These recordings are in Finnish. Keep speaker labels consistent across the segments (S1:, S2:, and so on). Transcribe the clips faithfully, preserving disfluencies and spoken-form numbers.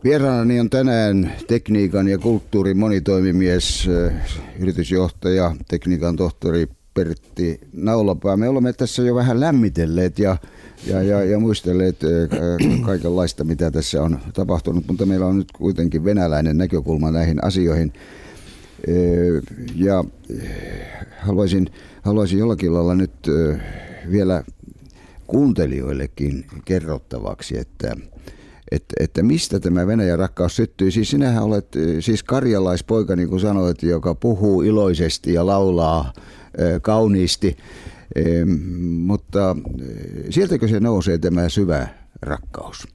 S1: Vieraanani on tänään tekniikan ja kulttuurin monitoimimies, yritysjohtaja, tekniikan tohtori Pertti Naulapää. Me olemme tässä jo vähän lämmitelleet ja, ja, ja, ja muistelleet kaikenlaista, mitä tässä on tapahtunut, mutta meillä on nyt kuitenkin venäläinen näkökulma näihin asioihin. Ja haluaisin, haluaisin jollakin lailla nyt vielä kuuntelijoillekin kerrottavaksi, että Että, että mistä tämä Venäjän rakkaus syttyi. Siis sinähän olet siis karjalaispoika, niin kuin sanoit, joka puhuu iloisesti ja laulaa e, kauniisti, e, mutta sieltäkö se nousee tämä syvä rakkaus?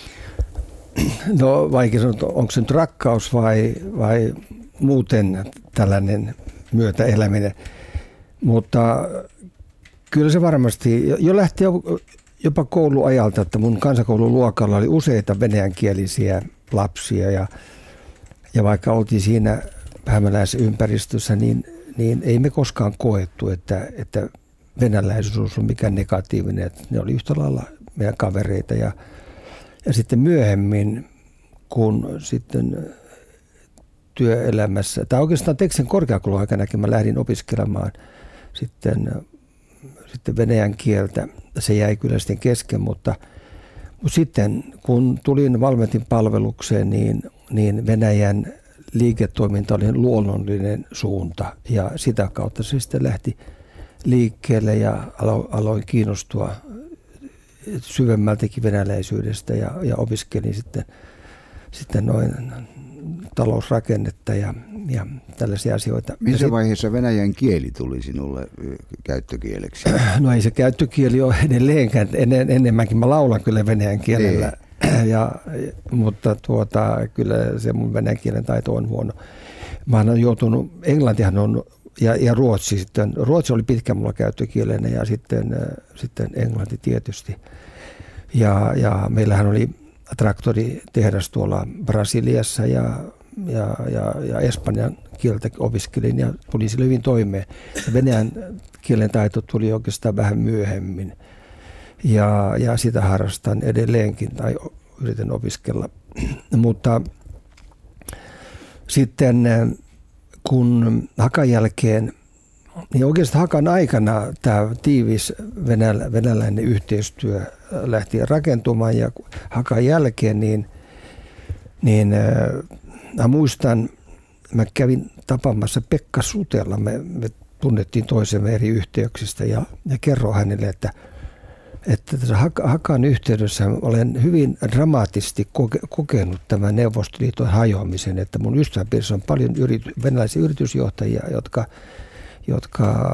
S2: No vaikea sanoa, onko se nyt rakkaus vai, vai muuten tällainen myötäeläminen, mutta kyllä se varmasti jo lähti jopa kouluajalta, että mun kansakoululuokalla oli useita venäjänkielisiä lapsia ja, ja vaikka oltiin siinä hämäläisympäristössä, niin, niin ei me koskaan koettu, että, että venäläisyys on mikään negatiivinen. Että ne oli yhtä lailla meidän kavereita ja, ja sitten myöhemmin, kun sitten työelämässä, tai oikeastaan Teksin korkeakouluaikanakin mä lähdin opiskelemaan sitten sitten venäjän kieltä. Se jäi kyllä sitten kesken, mutta, mutta sitten kun tulin Valmetin palvelukseen, niin, niin Venäjän liiketoiminta oli luonnollinen suunta ja sitä kautta se sitten lähti liikkeelle ja alo, aloin kiinnostua syvemmältäkin venäläisyydestä ja, ja opiskelin sitten, sitten noin talousrakennetta ja, ja tällaisia asioita.
S1: Missä sit, vaiheessa venäjän kieli tuli sinulle käyttökieleksi?
S2: No ei se käyttökieli ole edelleenkään. En, enemmänkin mä laulan kyllä venäjän kielellä, ja, mutta tuota, kyllä se mun venäjän kielen taito on huono. Mä oon joutunut, englantihan on, ja, ja ruotsi sitten. Ruotsi oli pitkään mulla käyttökielenä ja sitten, sitten englanti tietysti. Ja, ja meillähän oli traktoritehdas tuolla Brasiliassa ja, ja, ja, ja espanjan kieltä opiskelin ja tuli sille hyvin toimeen. Ja venäjän kielen taito tuli oikeastaan vähän myöhemmin ja, ja sitä harrastan edelleenkin tai yritän opiskella. Mutta sitten kun Hakan jälkeen, niin oikeastaan Hakan aikana tämä tiivis venälä, venäläinen yhteistyö lähti rakentumaan ja Hakan jälkeen, niin, niin mä muistan, mä kävin tapaamassa Pekka Sutella, me, me tunnettiin toisemme eri yhteyksistä ja, ja kerroin hänelle, että, että tässä Hakan yhteydessä olen hyvin dramaattisesti koke, kokenut tämän Neuvostoliiton hajoamisen, että mun ystäväpiirissä on paljon yrity, venäläisiä yritysjohtajia, jotka jotka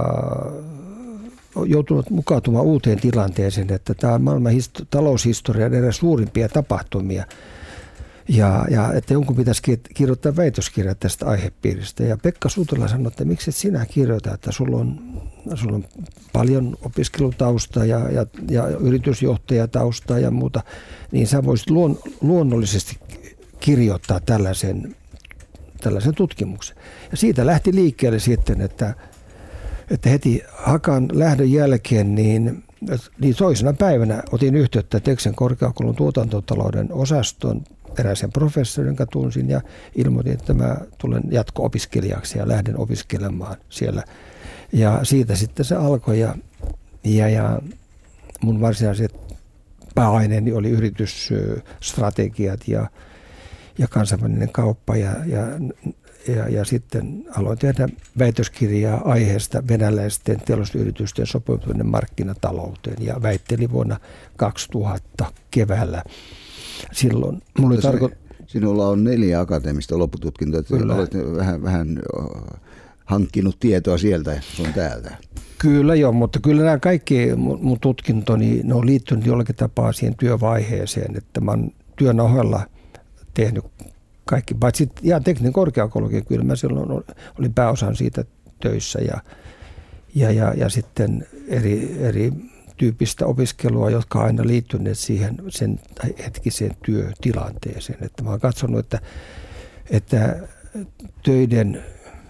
S2: on joutunut mukautumaan uuteen tilanteeseen, että tämä on maailman histo- taloushistorian eräs suurimpia tapahtumia. Ja, ja että jonkun pitäisi kirjoittaa väitöskirja tästä aihepiiristä. Ja Pekka Sutela sanoi, että miksi et sinä kirjoita, että sulla on, sulla on paljon opiskelutausta ja, ja, ja yritysjohtajatausta ja muuta, niin sä voisit luon, luonnollisesti kirjoittaa tällaisen, tällaisen tutkimuksen. Ja siitä lähti liikkeelle sitten, että että heti Hakan lähdön jälkeen, niin, niin toisena päivänä otin yhteyttä Teksin korkeakoulun tuotantotalouden osaston eräisen professorin, jonka tunsin, ja ilmoitin, että mä tulen jatko-opiskelijaksi ja lähden opiskelemaan siellä. Ja siitä sitten se alkoi, ja, ja, ja mun varsinaiset pääaineeni oli yritysstrategiat ja, ja kansainvälinen kauppa, ja, ja Ja, ja sitten aloin tehdä väitöskirjaa aiheesta venäläisten teollisuusyritysten sopeutuminen markkinatalouteen ja väittelin vuonna kaksituhatta keväällä. Silloin mulla oli tarko...
S1: Sinulla on neljä akateemista loppututkintoa, että olet vähän, vähän hankkinut tietoa sieltä sun täältä.
S2: Kyllä joo, mutta kyllä nämä kaikki mun tutkintoni, ne on liittynyt jollakin tapaa siihen työvaiheeseen, että mä oon työn ohella tehnyt kaikki, paitsi ihan tekninen korkeakoulukin, kyllä mä silloin olin pääosan siitä töissä ja, ja, ja, ja sitten eri, eri tyyppistä opiskelua, jotka on aina liittyneet siihen sen hetkiseen työtilanteeseen. Että mä oon katsonut, että, että töiden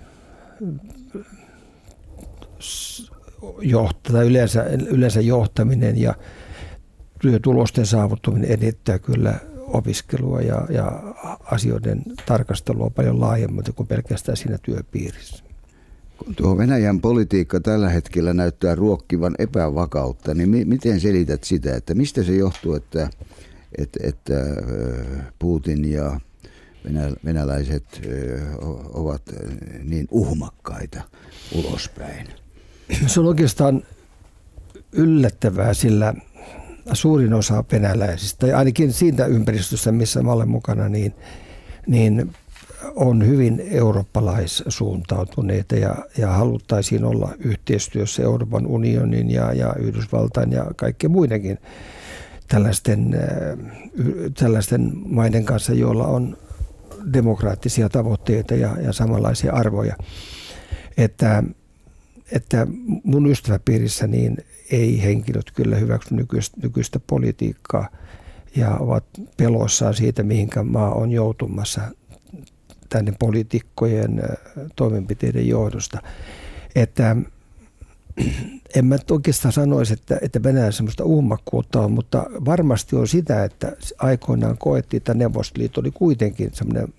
S2: johtaa, yleensä, yleensä johtaminen ja työtulosten saavuttaminen edellyttää kyllä opiskelua ja, ja asioiden tarkastelua paljon laajemmalti kuin pelkästään siinä työpiirissä.
S1: Kun tuo Venäjän politiikka tällä hetkellä näyttää ruokkivan epävakautta, niin mi- miten selität sitä, että mistä se johtuu, että, että, että Putin ja venäläiset ovat niin uhmakkaita ulospäin?
S2: Se on oikeastaan yllättävää, sillä suurin osa venäläisistä, ja ainakin siitä ympäristössä, missä mä olen mukana, niin, niin on hyvin eurooppalaissuuntautuneita ja, ja haluttaisiin olla yhteistyössä Euroopan unionin ja, ja Yhdysvaltain ja kaikkien muidenkin tällaisten, tällaisten maiden kanssa, joilla on demokraattisia tavoitteita ja, ja samanlaisia arvoja. Että, että mun ystäväpiirissä niin ei henkilöt kyllä hyväksy nykyistä, nykyistä politiikkaa ja ovat peloissaan siitä, mihinkä maa on joutumassa tänne poliitikkojen toimenpiteiden johdosta. Että en mä oikeastaan sanoisi, että, että Venäjä semmoista uhmakkuutta on, mutta varmasti on sitä, että aikoinaan koettiin, että Neuvostoliitto oli kuitenkin semmoinen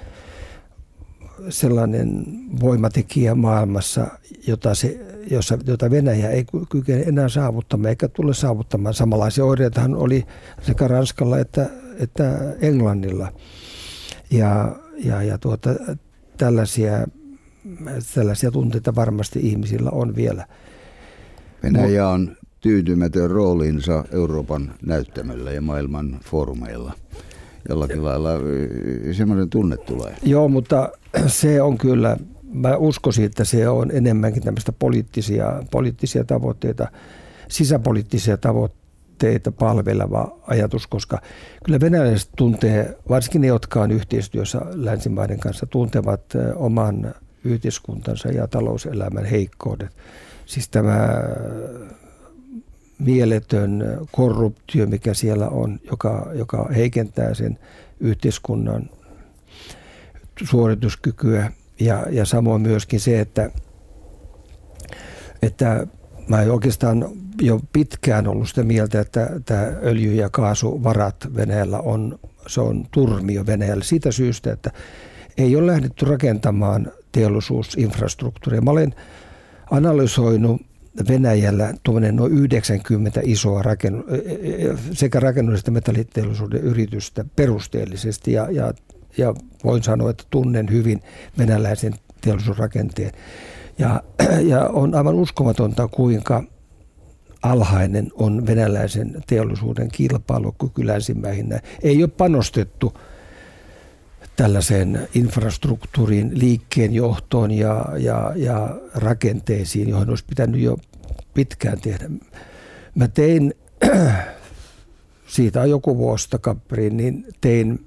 S2: sellainen voimatekijä maailmassa, jota, se, jossa, jota Venäjä ei kykene enää saavuttamaan eikä tule saavuttamaan. Samanlaisia oireitahan oli sekä Ranskalla että, että Englannilla. Ja, ja, ja tuota, tällaisia, tällaisia tunteita varmasti ihmisillä on vielä.
S1: Venäjä on tyytymätön rooliinsa Euroopan näyttämöllä ja maailman foorumeilla. Jollakin lailla semmoinen tunne tulee.
S2: Joo, mutta se on kyllä, mä uskoisin, että se on enemmänkin tämmöistä poliittisia, poliittisia tavoitteita, sisäpoliittisia tavoitteita palveleva ajatus, koska kyllä venäläiset tuntee, varsinkin ne, jotka on yhteistyössä länsimaiden kanssa, tuntevat oman yhteiskuntansa ja talouselämän heikkoudet. Siis tämä mieletön korruptio, mikä siellä on, joka, joka heikentää sen yhteiskunnan suorituskykyä. Ja, ja samoin myöskin se, että, että mä oon oikeastaan jo pitkään ollut sitä mieltä, että tämä öljy- ja kaasuvarat Venäjällä on, se on turmio Venäjällä siitä syystä, että ei ole lähdetty rakentamaan teollisuusinfrastruktuuria. Mä olen analysoinut Venäjällä tuommoinen noin yhdeksänkymmentä isoa rakennu, sekä rakennus- että metalliteollisuuden yritystä perusteellisesti ja, ja, ja voin sanoa, että tunnen hyvin venäläisen teollisuusrakenteen. Ja, ja on aivan uskomatonta, kuinka alhainen on venäläisen teollisuuden kilpailukyky länsimäihin. Ei ole panostettu tällaiseen infrastruktuuriin, liikkeen johtoon ja, ja, ja rakenteisiin, joihin olisi pitänyt jo pitkään tehdä. Mä tein, siitä on joku vuosi takaperin, niin tein,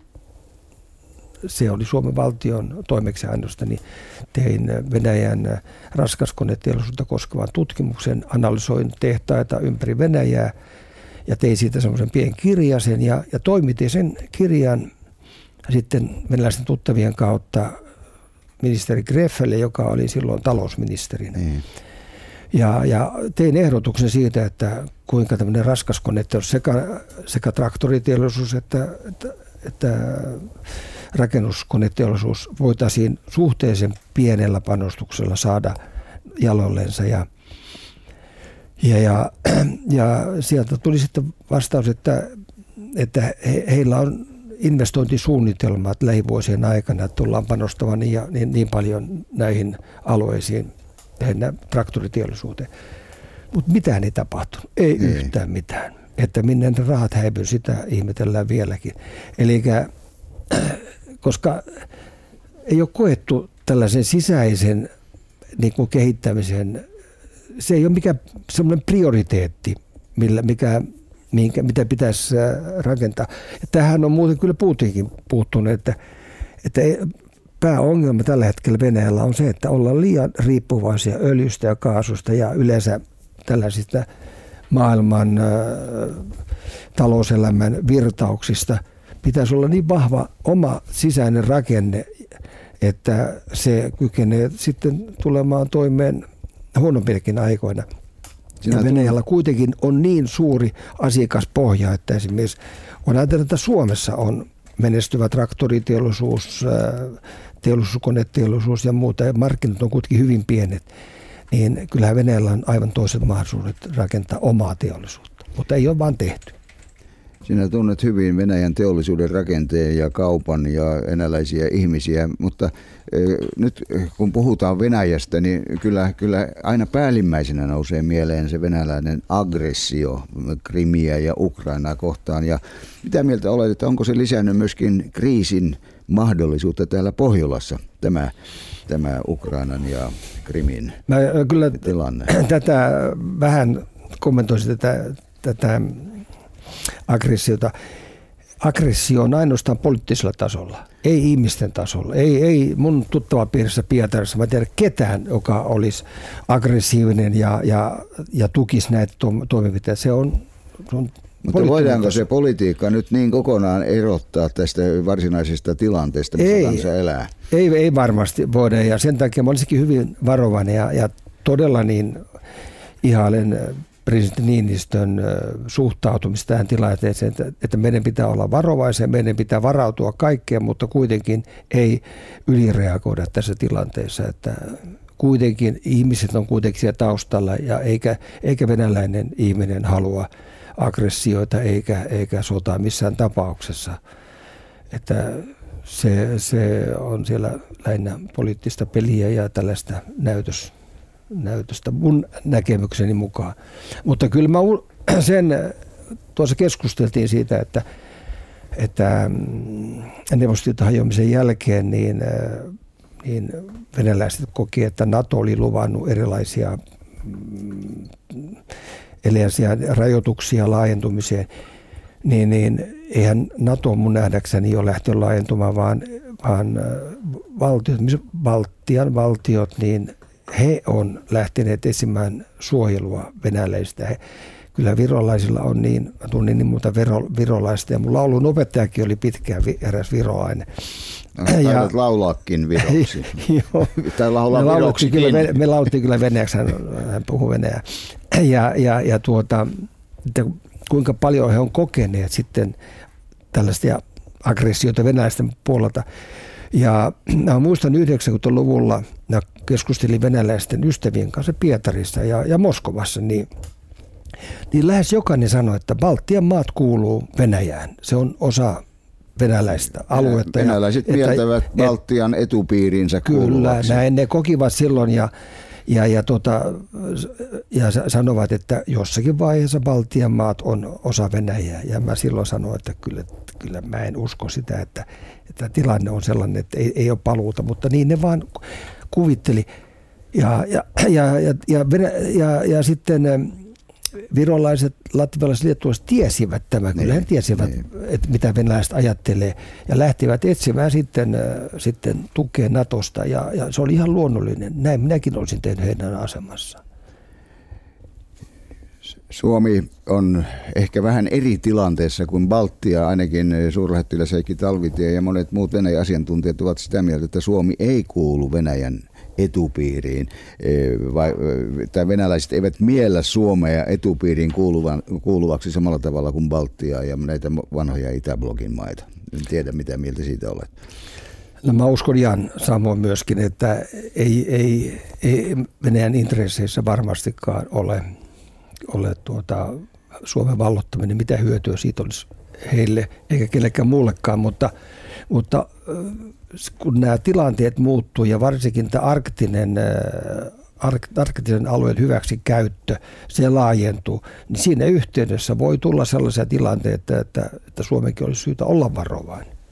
S2: se oli Suomen valtion toimeksiannosta, niin tein Venäjän raskaskoneteollisuutta koskevan tutkimuksen, analysoin tehtaita ympäri Venäjää ja tein siitä semmoisen pienen kirjasen ja, ja toimitin sen kirjan sitten venäläisten tuttavien kautta ministeri Greffelle, joka oli silloin talousministerinä. Mm. Ja, ja tein ehdotuksen siitä, että kuinka tämmöinen raskaskoneteollisuus, sekä, sekä traktoriteollisuus että, että, että rakennuskoneteollisuus voitaisiin suhteellisen pienellä panostuksella saada jalollensa. Ja, ja, ja, ja sieltä tuli sitten vastaus, että, että he, heillä on investointisuunnitelmat lähivuosien aikana, että tullaan panostamaan niin, niin, niin paljon näihin alueisiin, traktoriteollisuuteen. Mutta mitään ei tapahtunut, ei, ei yhtään mitään. Että minne ne rahat häipyy, sitä ihmetellään vieläkin. Eli koska ei ole koettu tällaisen sisäisen niin kuin kehittämisen, se ei ole mikään semmoinen prioriteetti, millä, mikä Minkä, mitä pitäisi rakentaa. Ja tähän on muuten kyllä Putinkin puuttunut, että, että pääongelma tällä hetkellä Venäjällä on se, että ollaan liian riippuvaisia öljystä ja kaasusta ja yleensä tällaisista maailman ä, talouselämän virtauksista. Pitäisi olla niin vahva oma sisäinen rakenne, että se kykenee sitten tulemaan toimeen huonompinakin aikoina. Ja Venäjällä kuitenkin on niin suuri asiakaspohja, että esimerkiksi on ajatellut, että Suomessa on menestyvä traktoriteollisuus, teollisuuskoneteollisuus ja muuta, ja markkinat on kuitenkin hyvin pienet, niin kyllähän Venäjällä on aivan toiset mahdollisuudet rakentaa omaa teollisuutta, mutta ei ole vaan tehty.
S1: Sinä tunnet hyvin Venäjän teollisuuden rakenteen ja kaupan ja venäläisiä ihmisiä, mutta e, nyt kun puhutaan Venäjästä, niin kyllä, kyllä aina päällimmäisenä nousee mieleen se venäläinen aggressio Krimiä ja Ukrainaa kohtaan. Ja mitä mieltä olet, että onko se lisännyt myöskin kriisin mahdollisuutta täällä Pohjolassa, tämä, tämä Ukrainan ja Krimin
S2: Mä kyllä
S1: tilanne?
S2: Tätä vähän kommentoisin tätä, tätä aggressiota. Aggressio on ainoastaan poliittisella tasolla, ei ihmisten tasolla. Ei, ei mun tuttava piirissä Pietarissa, mä tiedän ketään, joka olisi aggressiivinen ja, ja, ja tukisi näitä toimenpiteitä. Se on, se on
S1: Mutta voidaanko se politiikka nyt niin kokonaan erottaa tästä varsinaisesta tilanteesta, missä ei, kansa elää?
S2: Ei, ei varmasti voida, ja sen takia mä olisikin hyvin varovainen ja, ja todella niin ihailen presidentti Niinistön suhtautumista tähän tilanteeseen, että, että meidän pitää olla varovaisia, meidän pitää varautua kaikkeen, mutta kuitenkin ei ylireagoida tässä tilanteessa, että kuitenkin ihmiset on kuitenkin siellä taustalla ja eikä, eikä venäläinen ihminen halua aggressioita eikä, eikä sotaa missään tapauksessa. Että se, se on siellä lähinnä poliittista peliä ja tällaista näytös, näytöstä mun näkemykseni mukaan. Mutta kyllä mä sen, tuossa keskusteltiin siitä, että, että Neuvostoliiton hajoamisen jälkeen niin, niin venäläiset koki, että NATO oli luvannut erilaisia erilaisia rajoituksia laajentumiseen, niin, niin eihän NATO mun nähdäkseni ole lähtenyt laajentumaan, vaan, vaan valtiot, Baltian valtiot, niin he on lähteneet etsimään suojelua venäläisistä. He, kyllä virolaisilla on niin, mä tunnin niin muuta viro, virolaista, ja mun laulun opettajakin oli pitkään eräs virolainen.
S1: No, taidat laulaakin viroksi.
S2: Joo.
S1: Tai laulaa viroksi.
S2: Kyllä, me laulettiin kyllä venäjäksi, hän, hän puhui venäjää. Ja, ja, ja tuota, että kuinka paljon he on kokeneet sitten tällaisia aggressioita venäläisten puolelta. Ja mä muistan yhdeksänkymmentäluvulla, mä keskustelin venäläisten ystävien kanssa Pietarissa ja, ja Moskovassa, niin, niin lähes jokainen sanoi, että Baltian maat kuuluu Venäjään. Se on osa venäläistä aluetta.
S1: Venäläiset
S2: ja,
S1: mieltävät
S2: että,
S1: Baltian etupiirinsä kuuluvaksi.
S2: Kyllä, näin ne kokivat silloin ja, ja, ja, tota, ja sanovat, että jossakin vaiheessa Baltian maat on osa Venäjää. Ja mä silloin sanoin, että kyllä, kyllä mä en usko sitä, että, että tilanne on sellainen, että ei, ei ole paluuta, mutta niin ne vaan kuvitteli. Ja, ja, ja, ja, ja, ja, ja sitten virolaiset, latvialaiset, liettualaiset tiesivät tämän, kyllä he tiesivät, niin, että mitä venäläiset ajattelee, ja lähtivät etsimään sitten, sitten tukea Natosta, ja, ja se oli ihan luonnollinen. Näin minäkin olisin tehnyt heidän asemassa.
S1: Suomi on ehkä vähän eri tilanteessa kuin Baltia, ainakin suurlähettiläs Heikki Talvitie ja monet muut Venäjän asiantuntijat ovat sitä mieltä, että Suomi ei kuulu Venäjän etupiiriin, vai, tai venäläiset eivät miellä Suomea etupiiriin kuuluvan, kuuluvaksi samalla tavalla kuin Baltia ja näitä vanhoja Itäblogin maita. En tiedä, mitä mieltä siitä olet.
S2: No, mä uskon Jan samoin myöskin, että ei, ei, ei Venäjän intresseissä varmastikaan ole, ole tuota, Suomen vallottaminen, mitä hyötyä siitä olisi heille eikä kellekään muullekaan, mutta, mutta kun nämä tilanteet muuttuu ja varsinkin tämä arktinen, arktisen alueen hyväksi käyttö, se laajentuu, niin siinä yhteydessä voi tulla sellaisia tilanteita, että, että Suomenkin olisi syytä olla varovainen.